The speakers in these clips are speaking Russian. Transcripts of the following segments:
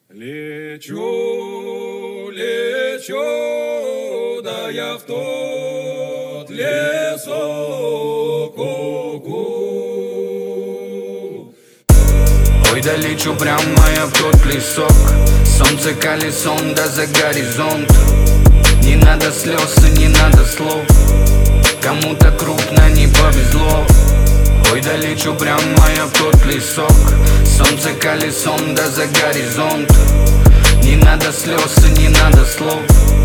Лечу, лечу, да я в тот лесок, Ой, да лечу прямо я в тот лесок. Солнце колесом, да за горизонт. Не надо слез и не надо слов. Кому-то крупно не повезло. Ой, да лечу прямо я в тот лесок. Солнце колесом, да за горизонт. Не надо слез и не надо слов.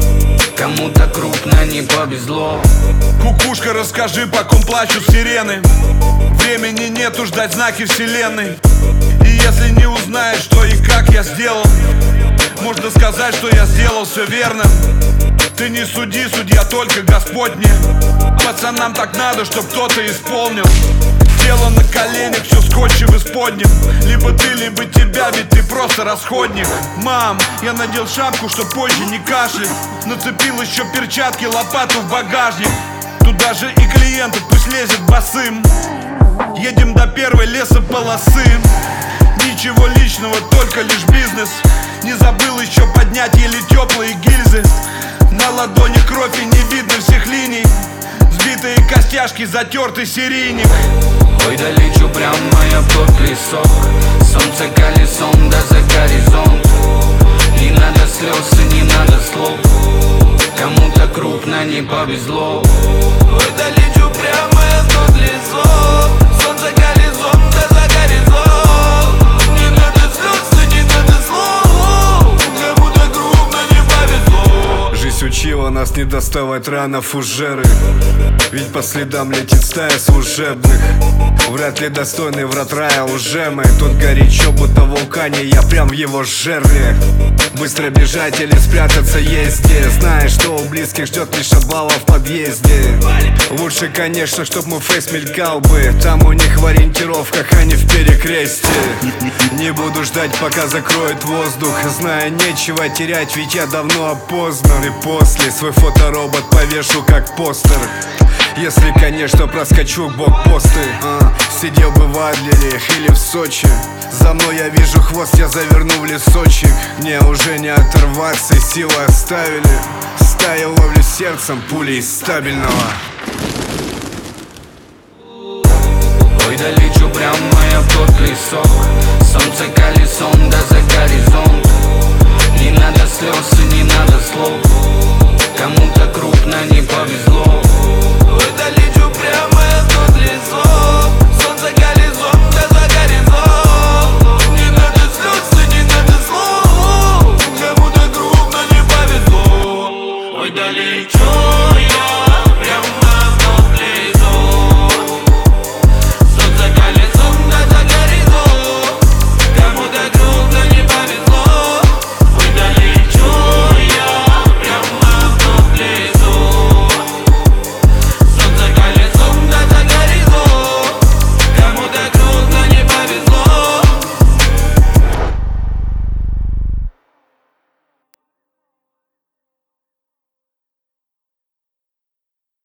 Кому-то крупно не повезло. Кукушка, расскажи, по ком плачут сирены. Времени нету ждать знаки вселенной. И если не узнаешь, что и как я сделал, можно сказать, что я сделал все верно. Ты не суди, судья только Господь мне. Пацанам так надо, чтоб кто-то исполнил. Дело на коленях, все скотчем исподним. Либо ты, либо тебя, ведь ты просто расходник. Мам, я надел шапку, чтоб позже не кашлять. Нацепил еще перчатки, лопату в багажник. Туда же и клиенты, пусть лезет босым. Едем до первой лесополосы. Ничего личного, только лишь бизнес. Не забыл еще поднять еле теплые гильзы. На ладони кровь и не видно всех линий. Сбитые костяшки, затертый серийник. Ой, да лечу прямо я в тот лесок. Солнце колесом, да за горизонт. Не надо слез и не надо слов. Кому-то крупно не повезло. Ой, да лечу прямо я в тот лесок. Солнце колесом, да за горизонт. Не надо слез и не надо слов. Кому-то крупно не повезло. Жизнь учила нас не доставать рано фужеры. Ведь по следам летит стая служебных. Вряд ли достойный врат рая уже мы. Тут горячо, будто в вулкане, я прям в его жерле. Быстро бежать или спрятаться есть где. Знаешь, что у близких ждет лишь обвала в подъезде. Лучше, конечно, чтоб мой фейс мелькал бы. Там у них в ориентировках, а не в перекресте. Не буду ждать, пока закроет воздух. Зная, нечего терять, ведь я давно опознан. И после свой фоторобот повешу как постер. Если, конечно, проскочу блокпосты. Сидел бы в Адлере или в Сочи. За мной я вижу хвост, я заверну в лесочек. Мне уже не оторваться, силы оставили. Стаю ловлю сердцем пулей стабильного. Ой, да лечу прямо я в тот лесок. Солнце колесом, да за горизонт.